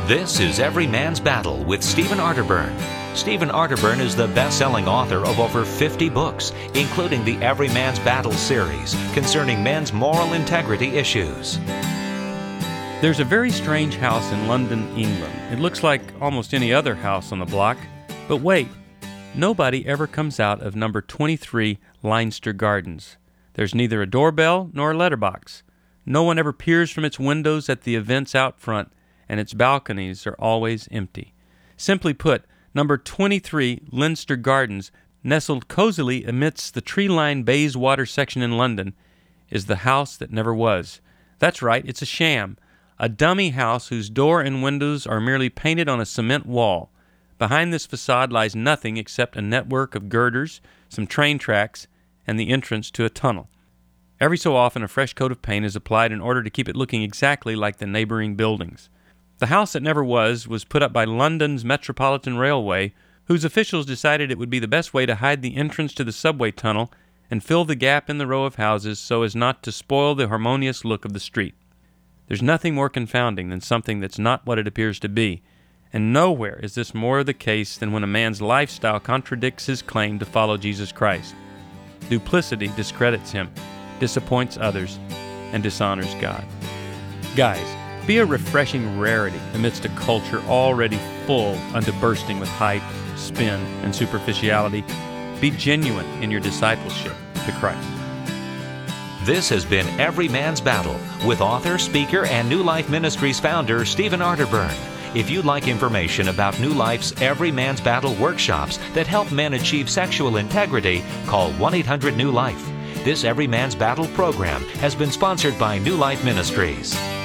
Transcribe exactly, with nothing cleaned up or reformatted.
This is Every Man's Battle with Stephen Arterburn. Stephen Arterburn is the best-selling author of over fifty books, including the Every Man's Battle series concerning men's moral integrity issues. There's a very strange house in London, England. It looks like almost any other house on the block. But wait, nobody ever comes out of number twenty-three Leinster Gardens. There's neither a doorbell nor a letterbox. No one ever peers from its windows at the events out front, and its balconies are always empty. Simply put, number twenty-three Leinster Gardens, nestled cozily amidst the tree-lined Bayswater section in London, is the house that never was. That's right, it's a sham, a dummy house whose door and windows are merely painted on a cement wall. Behind this facade lies nothing except a network of girders, some train tracks, and the entrance to a tunnel. Every so often, a fresh coat of paint is applied in order to keep it looking exactly like the neighboring buildings. The house that never was was put up by London's Metropolitan Railway, whose officials decided it would be the best way to hide the entrance to the subway tunnel and fill the gap in the row of houses so as not to spoil the harmonious look of the street. There's nothing more confounding than something that's not what it appears to be, and nowhere is this more the case than when a man's lifestyle contradicts his claim to follow Jesus Christ. Duplicity discredits him, disappoints others, and dishonors God. Guys, be a refreshing rarity amidst a culture already full unto bursting with hype, spin, and superficiality. Be genuine in your discipleship to Christ. This has been Every Man's Battle with author, speaker, and New Life Ministries founder Stephen Arterburn. If you'd like information about New Life's Every Man's Battle workshops that help men achieve sexual integrity, call one eight hundred new life. This Every Man's Battle program has been sponsored by New Life Ministries.